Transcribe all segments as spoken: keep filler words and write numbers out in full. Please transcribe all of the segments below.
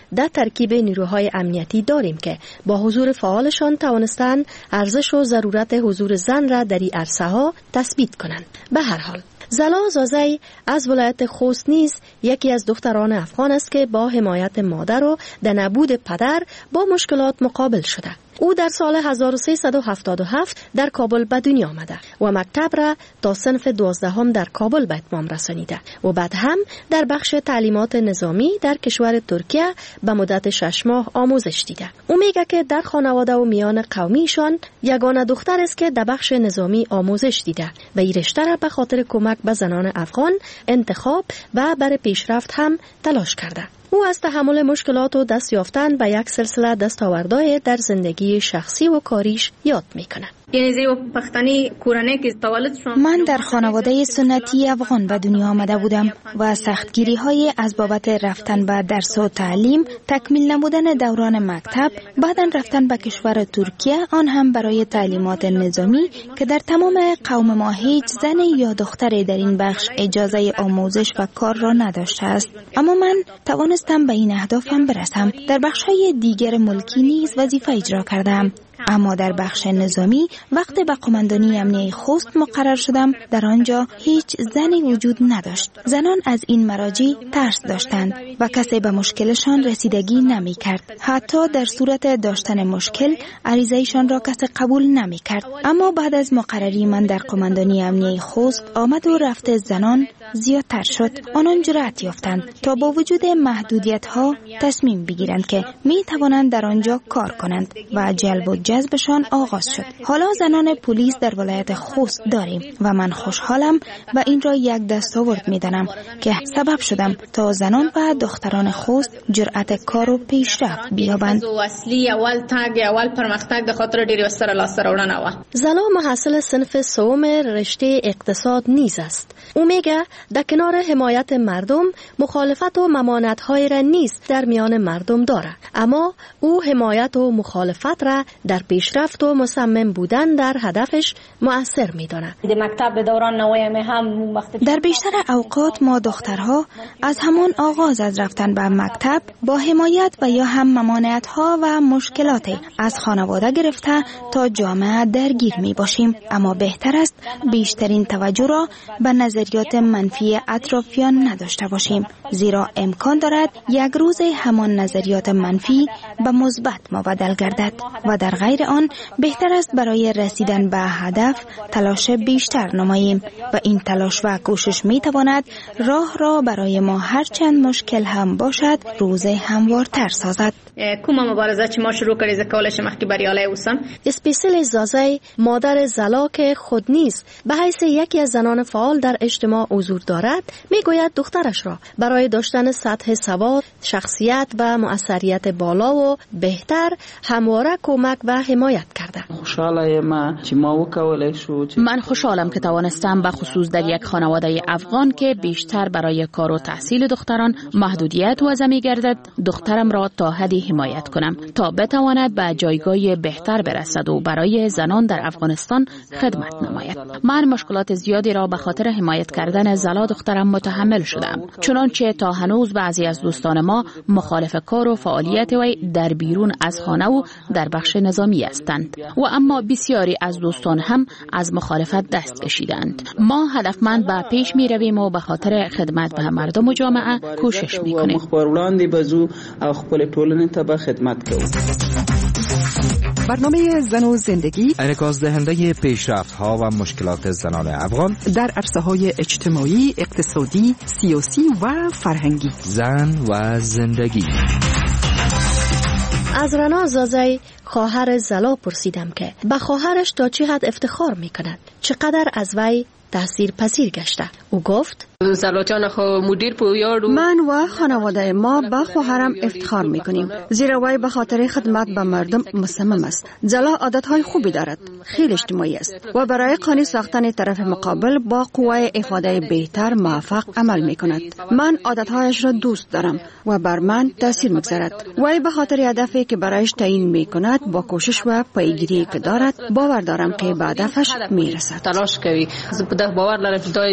در ترکیب نیروهای امنیتی داریم که با حضور فعالشان توانستند ارزش و ضرورت حضور زن را در این عرصه‌ها تثبیت کنند. به هر حال زلا زازی از ولایت خوست نیز یکی از دختران افغان است که با حمایت مادر و در نبود پدر با مشکلات مقابل شده. او در سال هزار و سیصد و هفتاد و هفت در کابل به دنیا آمده و مکتب را تا صنف دوازدهم در کابل به اتمام رسانیده و بعد هم در بخش تعلیمات نظامی در کشور ترکیه به مدت شش ماه آموزش دیده. او میگه که در خانواده و میان قومیشان یگانه دختر است که در بخش نظامی آموزش دیده و این رشته را به خاطر کمک به زنان افغان انتخاب و برای پیشرفت هم تلاش کرده. او از تحمل مشکلات و دست یافتن به یک سلسله دستاوردهای در زندگی شخصی و کاریش یاد میکنه. من در خانواده سنتی افغان به دنیا آمده بودم و سختگیری های از بابت رفتن به درس و تعلیم، تکمیل نبودن دوران مکتب، بعداً رفتن به کشور ترکیه، آن هم برای تعلیمات نظامی که در تمام قوم ما هیچ زن یا دختری در این بخش اجازه آموزش و کار را نداشته است. اما من توانستم به این اهدافم برسم. در بخش‌های دیگر ملکی نیز وظیفه اجرا کردم. اما در بخش نظامی وقتی به قماندانی امنیه خوست مقرر شدم، در آنجا هیچ زنی وجود نداشت. زنان از این مراجع ترس داشتند و کسی به مشکلشان رسیدگی نمی کرد. حتی در صورت داشتن مشکل عریضه‌شان را کسی قبول نمی کرد. اما بعد از مقرری من در قماندانی امنیه خوست، آمد و رفت زنان زیادتر شد. آنان جرأت یافتند تا با وجود محدودیت‌ها تصمیم بگیرند که می توانند در آنجا کار کنند و جلب و جذبشان آغاز شد. حالا زنان پلیس در ولایت خوست داریم و من خوشحالم و این را یک دستاورد می‌دانم که سبب شدم تا زنان و دختران خوست جرأت کار و پیشرفت بیابند. زلا محصل صنف سوم رشته اقتصاد نیز است. او میگه در کنار حمایت مردم مخالفت و ممانعت‌های را نیز در میان مردم داره، اما او حمایت و مخالفت را در پیشرفت و مصمم بودن در هدفش مؤثر می‌دانه. در بیشتر اوقات ما دخترها از همان آغاز از رفتن به مکتب با حمایت و یا هم ممانعت‌ها و مشکلات از خانواده گرفته تا جامعه درگیر می باشیم، اما بهتر است بیشترین توجه را به نظریات منفی اطرافیان نداشته باشیم، زیرا امکان دارد یک روز همان نظریات منفی به مثبت مبدل گردد و در غیر آن بهتر است برای رسیدن به هدف تلاش بیشتر نماییم و این تلاش و کوشش می تواند راه را برای ما هرچند مشکل هم باشد روز هموارتر سازد. کومه مبارزه چې ما شروع کړې ز کولای شم مخکې بریالي اوسم. اسپیسل زازی مادر زلا که خود نیز به حیث یکی از زنان فعال در اجتماع حضور دارد میگوید دخترش را برای داشتن سطح سواد، شخصیت و مؤثریت بالا و بهتر همواره کمک و حمایت کرده. من خوشحالم که توانستم به خصوص در یک خانواده افغان که بیشتر برای کار و تحصیل دختران محدودیت وضع می‌گردد دخترم را تا حدی حمایت کنم تا بتواند به جایگاه بهتر برسد و برای زنان در افغانستان خدمت نماید. من مشکلات زیادی را به خاطر حمایت کردن زلا دخترم متحمل شدم، چنانچه تا هنوز بعضی از دوستان ما مخالف کار و فعالیت وی در بیرون از خانه و در بخش نظامی هستند و اما بسیاری از دوستان هم از مخالفت دست کشیدند. ما هدفمند به پیش می رویم و به خاطر خدمت به مردم و جامعه کوشش می کنیم. برنامه زن و زندگی انعکاس دهنده پیشرفت ها و مشکلات زنان افغان در عرصه های اجتماعی، اقتصادی، سیاسی و فرهنگی. زن و زندگی. از رنا زازی خواهر زلا پرسیدم که به خواهرش تا چه حد افتخار میکند، چقدر از وی تأثیر پذیر گشته. او گفت من و خانواده ما با خواهرم افتخار میکنیم، زیرا وی به خاطر خدمت به مردم مصمم است. زلا عادتهای خوبی دارد، خیلی اجتماعی است و برای قانع ساختن طرف مقابل با قوه افاده بهتر موفق عمل میکند. من عادتهایش را دوست دارم و بر من تاثیر میگذارد. وی به خاطر هدفی که برایش تعیین میکند با کوشش و پیگیری که دارد باور دارم که به هدفش میرسد. تلاش کوي. زه په دغه باور لرم چې دا لاس سره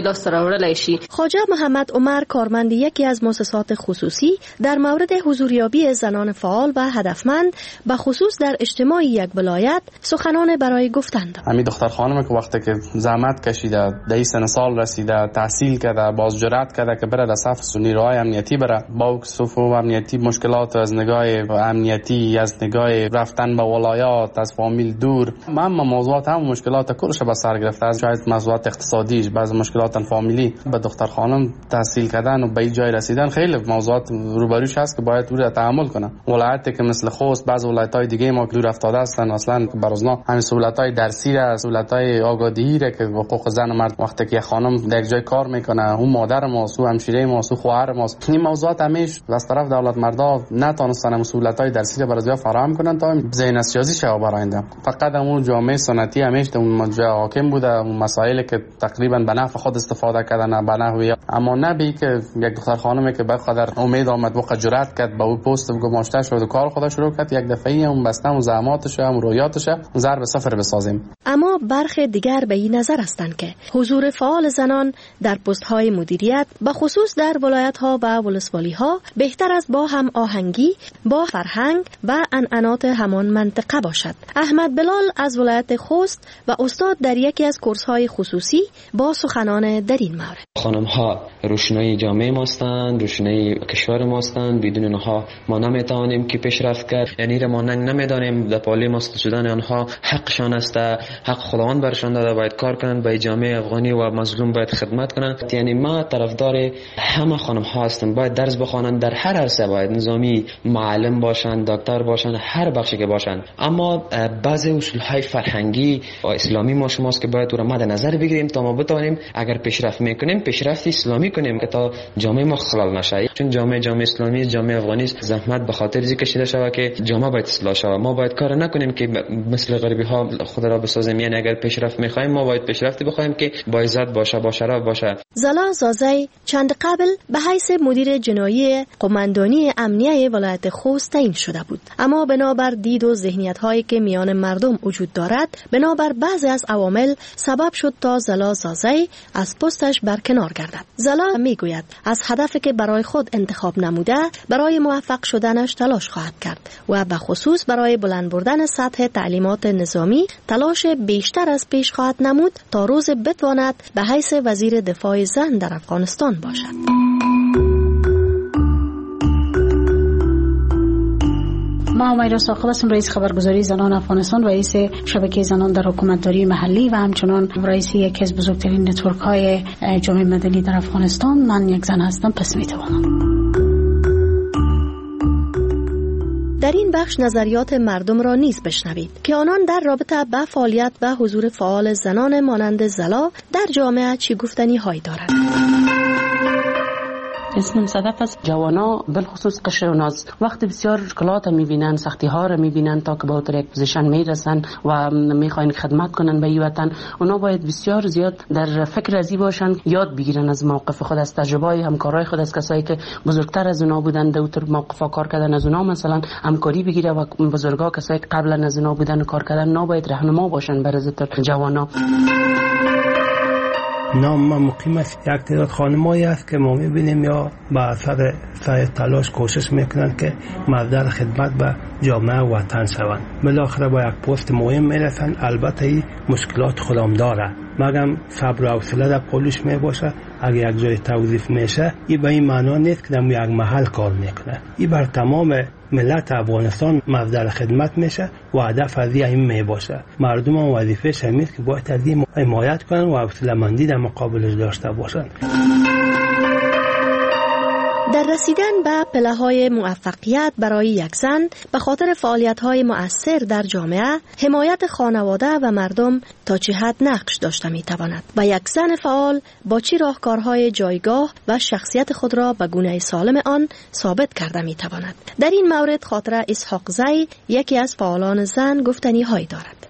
راوړلای شي. خواجه محمد عمر کارمند یکی از مؤسسات خصوصی در مورد حضوریابی زنان فعال و هدفمند به خصوص در اجتماع یک ولایت سخنان برای گفتن داشت. همین دختر خانم که وقتی که زحمت کشیده، ده سن سال رسیده، تحصیل کرده، باز جرأت کرده که بره در صف نیروهای امنیتی بره، با صفوف امنیتی مشکلات از نگاه امنیتی، از نگاه رفتن به ولایات، از فامیل دور، اما موضوعات هم مشکلات کلش به سر گرفته. از شاید موضوعات اقتصادی، بعض مشکلات فامیلی، به دختر خانم تحصیل کردن و به این جای رسیدن خیلی موضوعات روبروش هست که باید رو تحمل کنه. ولایتی که مثل خوست، بعض ولایت‌های دیگه ما که دور افتاده هستن، اصلا برازنا همین سهولت‌های درسی را، سهولت‌های آگاهی را که حقوق زن و مرد وقتی که خانم در جای کار میکنه، اون مادر ما، سو همشیره ما، سو خواهر ما، این موضوعات همیش از طرف دولت مردا نتونستن سهولت‌های درسی را برای فراهم کنن تا ذهن سیاسی شو براینده. فقط اون جامعه سنتی همیش اون جای حاکم بوده، اون مسائلی که تقریبا به نفع خود استفاده کردن، به نحوی اما نبی که یک دختر خانمی که بقدر امید آمد و جرأت کرد به اون پست گماشته شد و کار خودش شروع کرد، یک دفعه اون بسته اون زحماتش و رویاتش ضرب صفر بسازیم. اما برخی دیگر به این نظر هستند که حضور فعال زنان در پست‌های مدیریت به خصوص در ولایت‌ها و ولسوالی‌ها بهتر از با هم آهنگی با فرهنگ و عنعنات همان منطقه باشد. احمد بلال از ولایت خوست و استاد در یکی از کورس‌های خصوصی با سخنان در این مورد. خانم‌ها روشنایی جامعه ماستند، روشنایی کشور ماستند، بدون آنها ما نمیتوانیم که پیشرفت کرد. یعنی را ما نمیدانیم در پالی ماست شدن آنها حقشان است، حق خداوند برشان داده، باید کار کنند، به جامعه افغانی و مظلوم باید خدمت کنند. یعنی ما طرفدار همه خانم‌ها هستم، باید درس بخوانند، در هر عرصه باید نظامی، معلم باشند، دکتر باشند، هر بخشی که باشند. اما بعضی اصول‌های فرهنگی و اسلامی ما شماست که باید او را مد نظر بگیریم تا ما بتوانیم اگر پیشرفت میکنیم پیشرفت اسلامی کنیم که تا جامعه ما خلل نشه. چون جامعه جامعه اسلامی، جامعه افغانی زحمت به خاطر ذکر کشیده شود که جامعه باید اصلاح شود. ما باید کار نکنیم که مثل غریبی ها خود را بسازیم. یعنی اگر پیشرفت میخوایم ما باید پیشرفتی بخوایم که با عزت باشه، با شرف باشه. زلا زازی چند قبل به حیث مدیر جنایی قماندانی امنیه ولایت خوست تعیین شده بود، اما بنابر دید و ذهنیت هایی که میان مردم وجود دارد، بنابر بعضی از عوامل سبب شد تا زلا زازی از پستش برکنار گردد. زلا میگوید از هدفی که برای خود انتخاب نموده برای موفق شدنش تلاش خواهد کرد و به خصوص برای بلند بردن سطح تعلیمات نظامی تلاش بیشتر از پیش خواهد نمود تا روز بتواند به حیث وزیر دفاع زن در افغانستان باشد. ما امیرا ساقب هستم، رئیس خبرگزاری زنان افغانستان، رئیس شبکه زنان در حکومتداری محلی و همچنان رئیس یکی از بزرگترین نتورک های جامعه مدنی در افغانستان. من یک زن هستم، پس میتوانم. در این بخش نظریات مردم را نیز بشنوید که آنان در رابطه با فعالیت و حضور فعال زنان مانند زلا در جامعه چی گفتنی هایی دارند. اسمم صدف است. جوانا بالخصوص قشر و ناز وقتی بسیار مشکلات میبینن، سختی ها را میبینن تا که به اون یک پوزیشن میرسن و میخواین خدمت کنن به این وطن، اونا باید بسیار زیاد در فکر ازی باشن، یاد بگیرن از موقف خود، از تجربه های همکارای خود، از کسایی که بزرگتر از اونا بودن در اون موقف کار کردن، از اونا مثلا همکاری بگیره و بزرگا کسایی که قبلا از اونا بودن کار کردن نباید راهنما باشن برای جوانا. نام ما مقیم است. یک تعداد خانمایی است که ما میبینیم یا با اثر سعی تلاش کوشش میکنن که مصدر خدمت به جامعه و وطن شوند. بالاخره با یک پست مهم میرسن. البته این مشکلات خودم داره، مگم صبر و حوصله در پولش میباشه. اگه یک جای توظیف میشه این به این معنا نیست که در یک محل کار میکنه. این بر تمام ملت افغانستان مصدر خدمت میشه و هدف از این میباشه. مردم هم وظیفه‌ش همین که باید از این حمایت کنن و حوصله‌مندی در مقابلش داشته باشن. در رسیدن به پله‌های موفقیت برای یک زن به خاطر فعالیت‌های مؤثر در جامعه، حمایت خانواده و مردم تا چه حد نقش داشته می‌تواند و یک زن فعال با چه راهکارهای جایگاه و شخصیت خود را به گونه سالم آن ثابت کرده می‌تواند. در این مورد خاطره اسحاق زی یکی از فعالان زن گفتنی هایی دارد.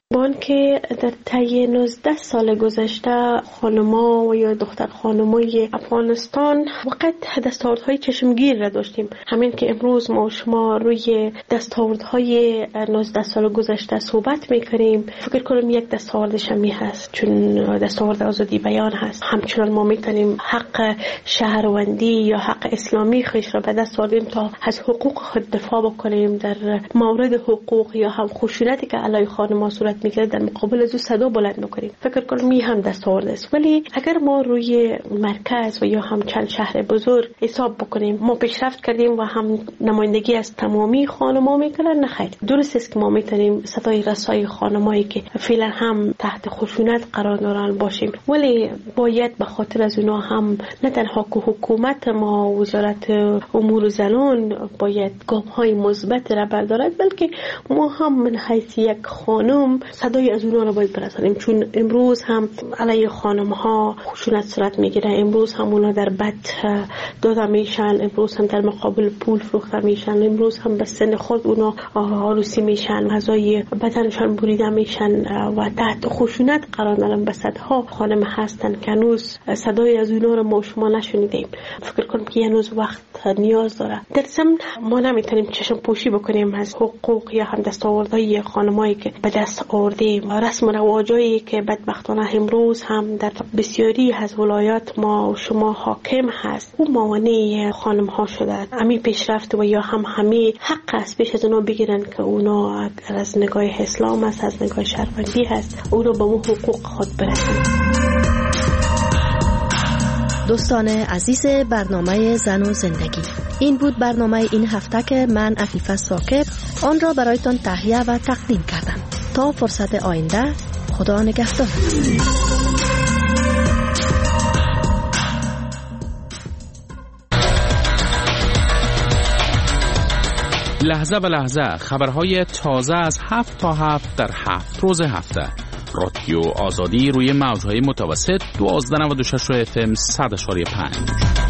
بان که در طی نوزده سال گذشته خانما و یا دختر خانمای افغانستان وقت دستاوردهای چشمگیر را داشتیم. همین که امروز ما و شما روی دستاوردهای نوزده سال گذشته صحبت میکنیم، فکر کنم یک دستاورد شمی هست، چون دستاورد آزادی بیان هست. همچنان ما میتونیم حق شهروندی یا حق اسلامی خودش را به دست آوریم تا از حقوق خود دفاع بکنیم. در مورد حقوق یا هم خشونتی که علیه خانم‌ها صورت میگیره در مقابل از او صدا بلند میکنیم. فکر کنم می هم دستاورد است. ولی اگر ما روی مرکز و یا هم چند شهر بزرگ حساب بکنیم، ما پیشرفت کردیم و هم نمایندگی از تمامی خانم‌ها میکنن؟ نه خیر. درست است که ما میتونیم صدای رسای خانمایی که فعلا هم تحت خشونت قرار دارن باشیم، ولی باید به خاطر از اونا هم نه تنها که حکومت ما وزارت امور زنان باید گام‌های مثبت را بردارد، بلکه ما هم من حیث یک خانم صدای از اونا را باید برسانیم. چون امروز هم علیه خانم‌ها خشونت صورت میگیره، امروز هم اونا در بد داده میشن، امروز هم در مقابل پول فروخته میشن، امروز هم به سن خود اونا عروسی میشن، غذای بدنشان بریده میشن و تحت خشونت قرار دارن. به صدها خانم هستن که هنوز صدای از اونا را ما شما نشنیدیم. فکر کنم که هنوز وقت نیاز داره. در ضمن ما نمیتونیم چشم پوشی بکنیم از حقوق یا هم دستاوردهای خانمایی که به دست آوردیم و رسم و رواجایی که بدبختانه امروز هم در بسیاری از ولایات ما و شما حاکم هست. او موانع خانم ها شده. امی پیشرفت و یا هم همی حق است پیش از اونا بگیرن که اونا از نگاه اسلام است، از نگاه شهروندی هست، اونا به مو حقوق خود برسن. دوستان عزیز برنامه زن و زندگی، این بود برنامه این هفته که من عفیفه ثاقب آن را برایتان تهیه و تقدیم کردم. تا فرصت آینده، خدا نگهدار. لحظه به لحظه خبرهای تازه از هفت تا هفت در هفت روز هفته. رادیو آزادی روی موجهای متوسط دوازده نود و شش اف ام صد و پنج.